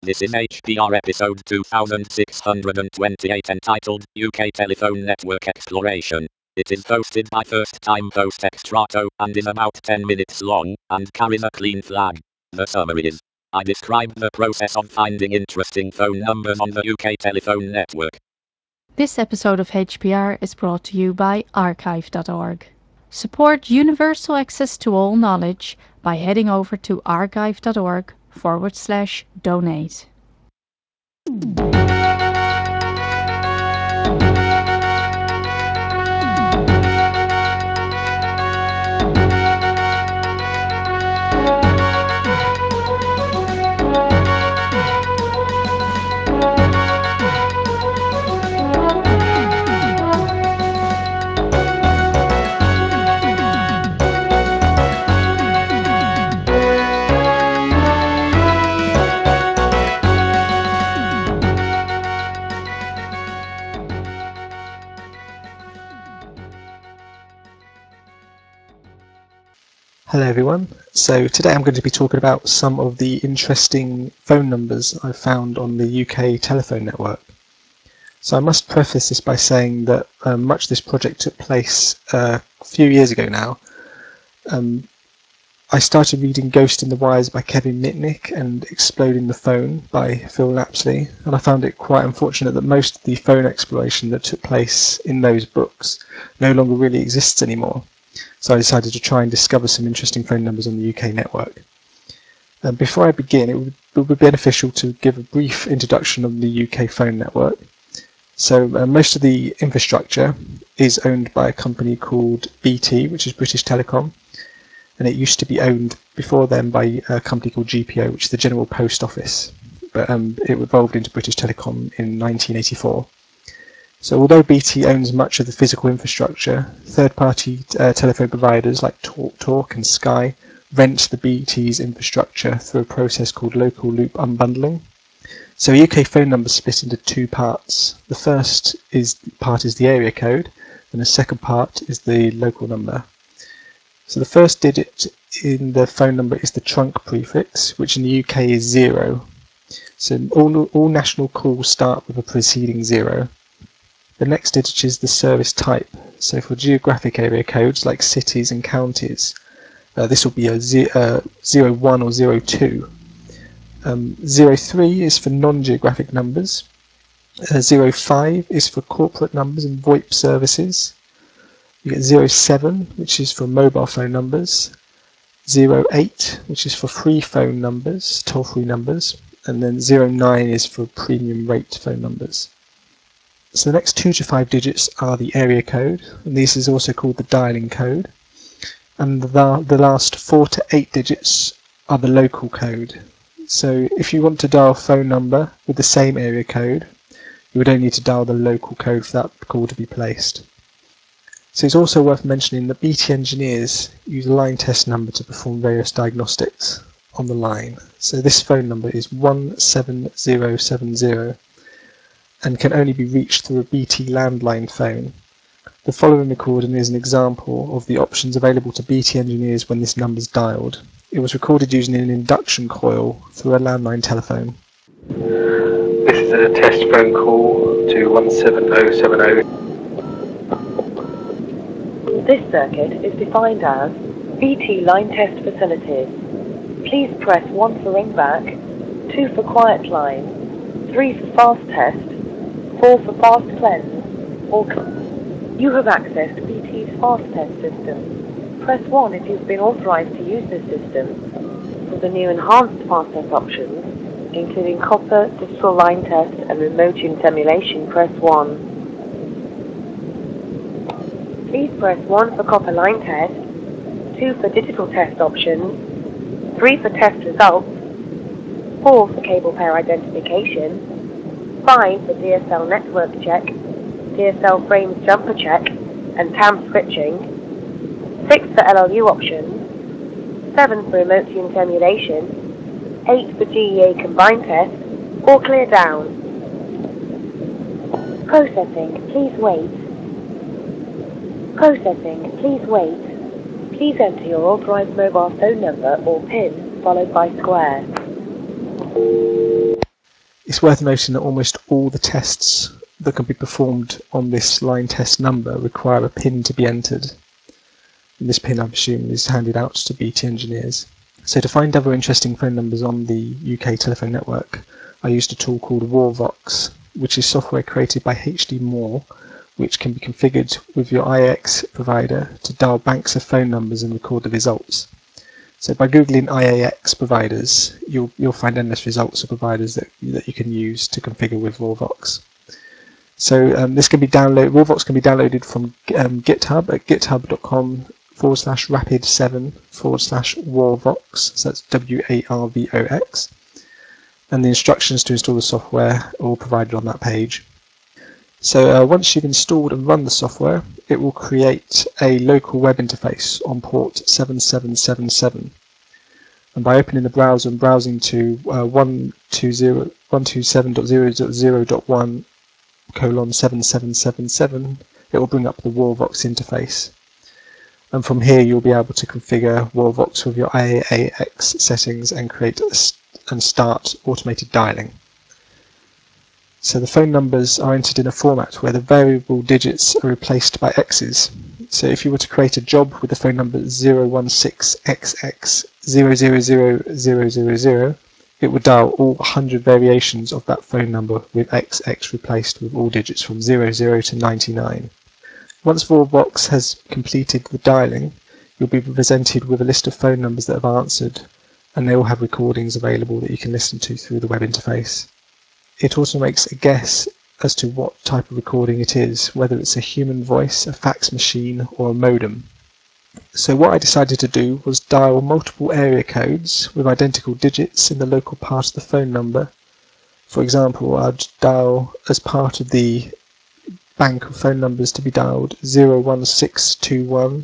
This is HPR episode 2628 entitled UK Telephone Network Exploration. It is hosted by first-time host Extrato and is about 10 minutes long and carries a clean flag. The summary is: I describe the process of finding interesting phone numbers on the UK telephone network. This episode of HPR is brought to you by archive.org. Support universal access to all knowledge by heading over to archive.org/donate. Hello everyone. So today I'm going to be talking about some of the interesting phone numbers I've found on the UK telephone network. So I must preface this by saying that much of this project took place a few years ago now. I started reading Ghost in the Wires by Kevin Mitnick and Exploding the Phone by Phil Lapsley, and I found it quite unfortunate that most of the phone exploration that took place in those books no longer really exists anymore. So I decided to try and discover some interesting phone numbers on the UK network. Before I begin, it would be beneficial to give a brief introduction of the UK phone network. So most of the infrastructure is owned by a company called BT, which is British Telecom, and it used to be owned before then by a company called GPO, which is the General Post Office, but it evolved into British Telecom in 1984. So although BT owns much of the physical infrastructure, third-party telephone providers like TalkTalk and Sky rent the BT's infrastructure through a process called local loop unbundling. So UK phone numbers split into two parts. The first part is the area code, and the second part is the local number. So the first digit in the phone number is the trunk prefix, which in the UK is 0. So all national calls start with a preceding 0. The next digit is the service type. So for geographic area codes like cities and counties, this will be a 01 or 02. 03 is for non-geographic numbers. 05 is for corporate numbers and VoIP services. You get 07, which is for mobile phone numbers. 08, which is for free phone numbers, toll-free numbers. And then 09 is for premium rate phone numbers. So the next 2 to 5 digits are the area code, and this is also called the dialing code. And the last 4 to 8 digits are the local code. So if you want to dial a phone number with the same area code, you would only need to dial the local code for that call to be placed. So it's also worth mentioning that BT engineers use a line test number to perform various diagnostics on the line. So this phone number is 17070. And can only be reached through a BT landline phone. The following recording is an example of the options available to BT engineers when this number is dialed. It was recorded using an induction coil through a landline telephone. This is a test phone call to 17070. This circuit is defined as BT line test facilities. Please press 1 for ringback, 2 for quiet line, 3 for fast test, 4 for fast cleanse, or you have accessed BT's fast test system. Press 1 if you've been authorized to use this system. For the new enhanced fast test options, including copper, digital line test, and remote simulation, press 1. Please press 1 for copper line test, 2 for digital test options, 3 for test results, 4 for cable pair identification, 5 for DSL network check, DSL frames jumper check, and TAM switching, 6 for LLU options, 7 for remote tune simulation, 8 for GEA combined test, or clear down. Processing, please wait. Processing, please wait. Please enter your authorized mobile phone number or PIN followed by square. It's worth noting that almost all the tests that can be performed on this line test number require a PIN to be entered. And this PIN, I assume, is handed out to BT engineers. So to find other interesting phone numbers on the UK telephone network, I used a tool called WarVox, which is software created by HD Moore, which can be configured with your IAX provider to dial banks of phone numbers and record the results. So by googling IAX providers, you'll find endless results of providers that you can use to configure with WarVox. So this can be downloaded. WarVox can be downloaded from GitHub at github.com/rapid7/WarVox. So that's WARVOX. And the instructions to install the software are all provided on that page. So once you've installed and run the software, it will create a local web interface on port 7777. And by opening the browser and browsing to 127.0.0.1:7777, it will bring up the WarVox interface. And from here, you'll be able to configure WarVox with your IAX settings and create and start automated dialing. So the phone numbers are entered in a format where the variable digits are replaced by X's. So if you were to create a job with the phone number 016XX000000, it would dial all 100 variations of that phone number with XX replaced with all digits from 00 to 99. Once WarVox has completed the dialing, you'll be presented with a list of phone numbers that have answered, and they all have recordings available that you can listen to through the web interface. It also makes a guess as to what type of recording it is, whether it's a human voice, a fax machine, or a modem. So what I decided to do was dial multiple area codes with identical digits in the local part of the phone number. For example, I'd dial as part of the bank of phone numbers to be dialed 01621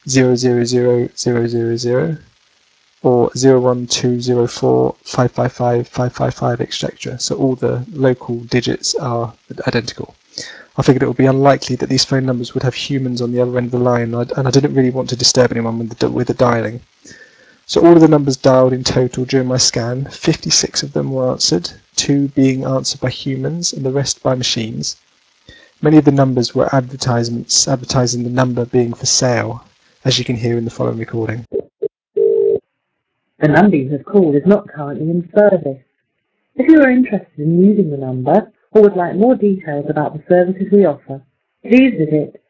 000 or 01204 555 555, etc. So all the local digits are identical. I figured it would be unlikely that these phone numbers would have humans on the other end of the line, and I didn't really want to disturb anyone with the dialing. So all of the numbers dialed in total during my scan, 56 of them were answered, 2 being answered by humans and the rest by machines. Many of the numbers were advertisements advertising the number being for sale, as you can hear in the following recording. The number you have called is not currently in service. If you are interested in using the number or would like more details about the services we offer, please visit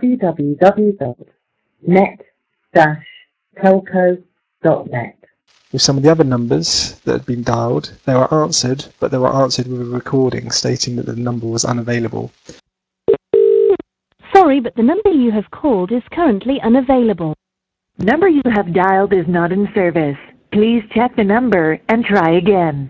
www.net-telco.net. With some of the other numbers that had been dialed, they were answered, but they were answered with a recording stating that the number was unavailable. Sorry, but the number you have called is currently unavailable. The number you have dialed is not in service. Please check the number and try again.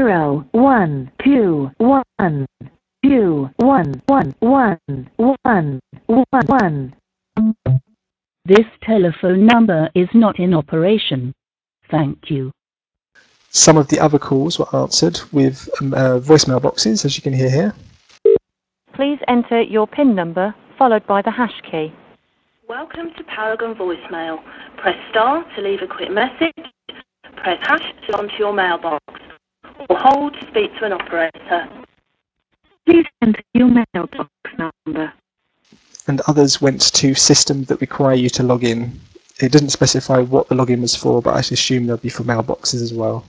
01212111111. This telephone number is not in operation. Thank you. Some of the other calls were answered with voicemail boxes, as you can hear here. Please enter your PIN number followed by the hash key. Welcome to Paragon Voicemail. Press star to leave a quick message. Press hash to go onto your mailbox. Or hold to speak to an operator. Please enter your mailbox number. And others went to systems that require you to log in. It didn't specify what the login was for, but I assume they'll be for mailboxes as well.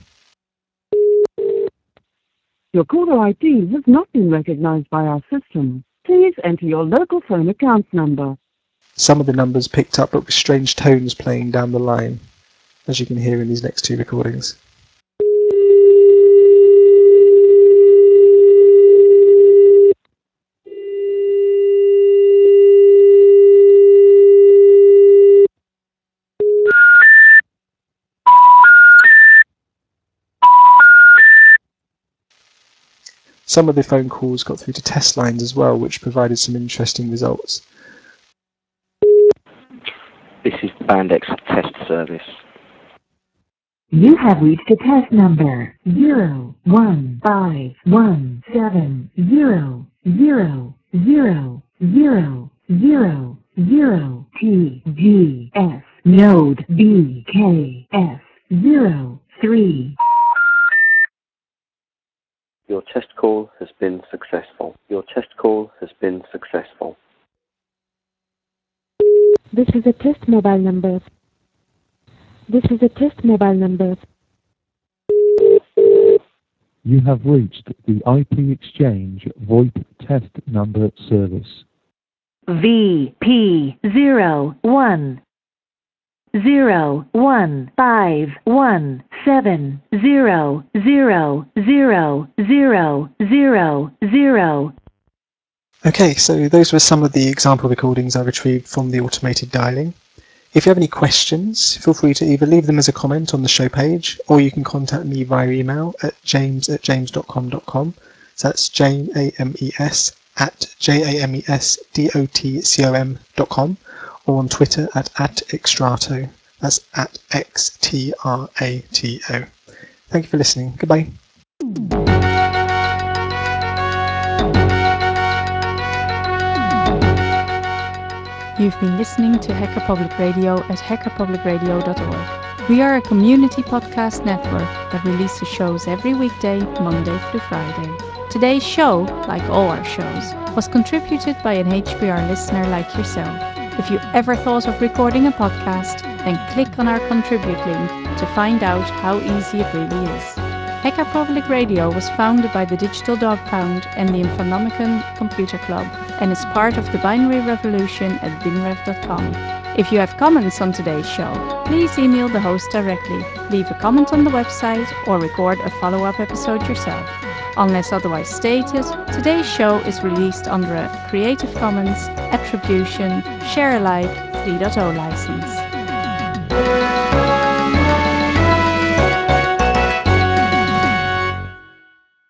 Your caller ID has not been recognized by our system. Please enter your local phone account number. Some of the numbers picked up, but with strange tones playing down the line, as you can hear in these next 2 recordings. Some of the phone calls got through to test lines as well, which provided some interesting results. This is the Bandex test service. You have reached a test number 01511000000 TGS node BKS 03. Your test call has been successful. Your test call has been successful. This is a test mobile number. This is a test mobile number. You have reached the IP Exchange VoIP test number service. VP015170000000. Okay, so those were some of the example recordings I retrieved from the automated dialing. If you have any questions, feel free to either leave them as a comment on the show page, or you can contact me via email at james@james.com.com. So that's james@jamesdotcom, or on Twitter at @extrato. That's @XTRATO. Thank you for listening. Goodbye. You've been listening to Hacker Public Radio at hackerpublicradio.org. We are a community podcast network that releases shows every weekday, Monday through Friday. Today's show, like all our shows, was contributed by an HPR listener like yourself. If you ever thought of recording a podcast, then click on our contribute link to find out how easy it really is. Hacker Public Radio was founded by the Digital Dog Pound and the Infonomicon Computer Club and is part of the binary revolution at binrev.com. If you have comments on today's show, please email the host directly, leave a comment on the website, or record a follow-up episode yourself. Unless otherwise stated, today's show is released under a Creative Commons Attribution Share Alike 3.0 license.